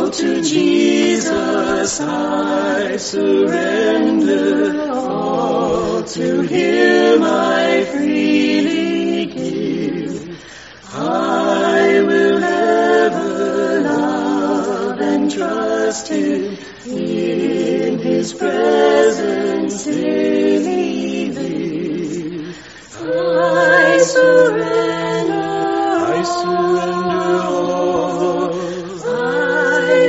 to Jesus I surrender, all to Him I freely give. I will ever love and trust Him, in His presence daily live. I surrender all. I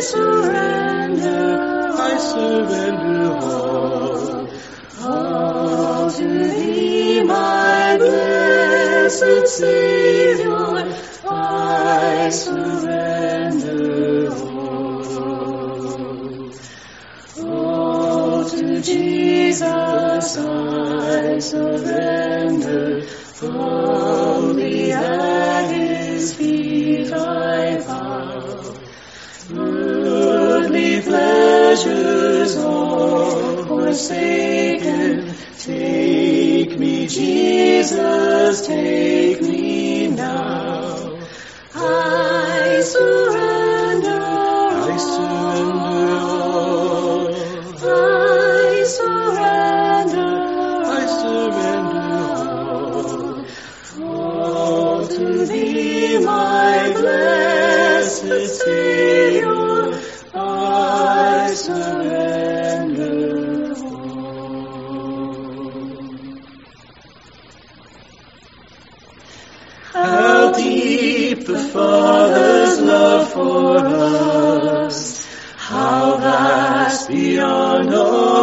surrender all to Thee, my blessed Savior. I surrender all to Jesus I surrender, humbly at His feet I bow. Earthly pleasures all forsaken, take me, Jesus, take me now. I surrender all. I surrender all to Thee, my blessed Savior. I surrender all. How deep the Father's love for us, how vast beyond all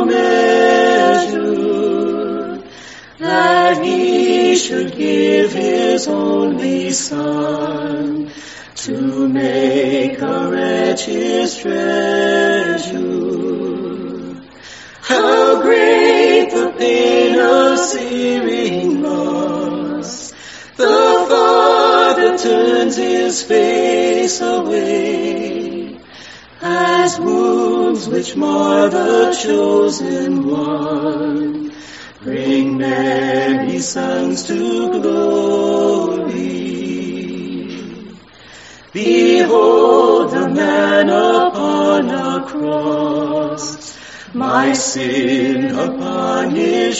measure, that He should give His only Son to make a wretch His treasure. How great the pain of searing loss, the Father turns His face away, as wounds which mar the chosen one bring many sons to glory. Behold the man upon a cross, my sin upon His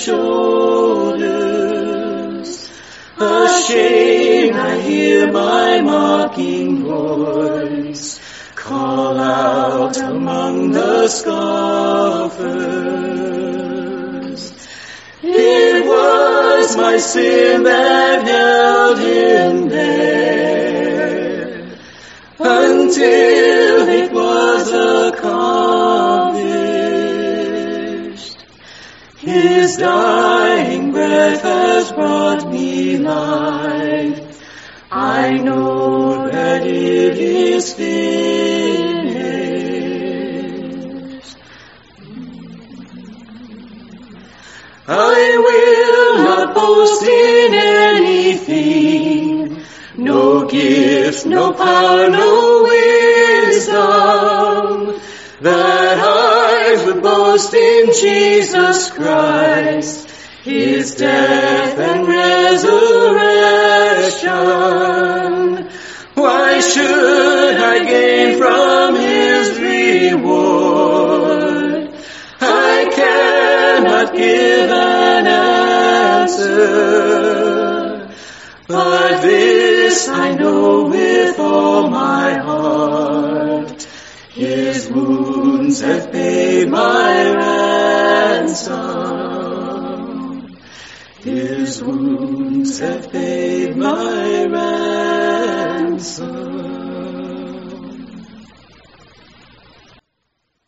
shoulders. Ashamed I hear my mocking voice call out among the scoffers. It was my sin that held Him there, until it was accomplished. His dying breath has brought me life. I know that it is finished. I will not boast in anything, no gift, no power, no wisdom, that I would boast in Jesus Christ, His death and resurrection. Why should I gain from His reward? I cannot give an answer, but this I know with all my heart: His wounds have paid my ransom. His wounds have paid my ransom.